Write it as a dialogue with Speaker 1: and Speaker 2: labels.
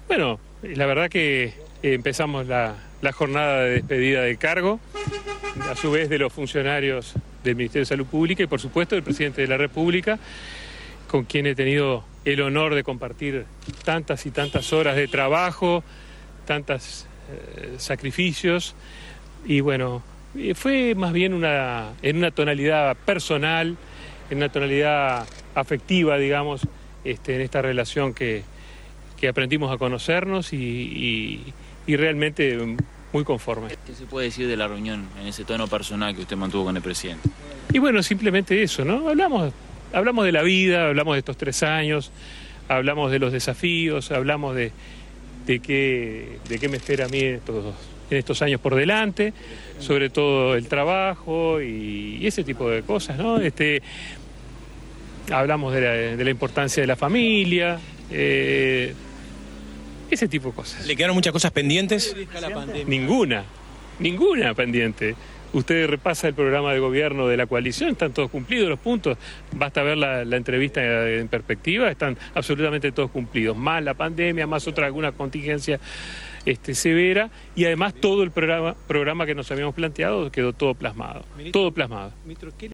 Speaker 1: Bueno, la verdad que empezamos la jornada de despedida del cargo, a su vez de los funcionarios del Ministerio de Salud Pública y por supuesto del Presidente de la República, con quien he tenido el honor de compartir tantas y tantas horas de trabajo, tantos sacrificios, y bueno, fue más bien en una tonalidad personal, en una tonalidad afectiva, digamos, en esta relación que aprendimos a conocernos y realmente muy conforme.
Speaker 2: ¿Qué se puede decir de la reunión en ese tono personal que usted mantuvo con el presidente?
Speaker 1: Y bueno, simplemente eso, ¿no? Hablamos de la vida, hablamos de estos 3 años, hablamos de los desafíos, hablamos de qué me espera a mí en estos años por delante, sobre todo el trabajo y ese tipo de cosas, ¿no? Hablamos de la importancia de la familia, ese tipo de cosas.
Speaker 3: ¿Le quedaron muchas cosas pendientes?
Speaker 1: Ninguna pendiente. Usted repasa el programa de gobierno de la coalición, están todos cumplidos los puntos, basta ver la entrevista en perspectiva, están absolutamente todos cumplidos, más la pandemia, más alguna contingencia severa, y además todo el programa que nos habíamos planteado quedó todo plasmado.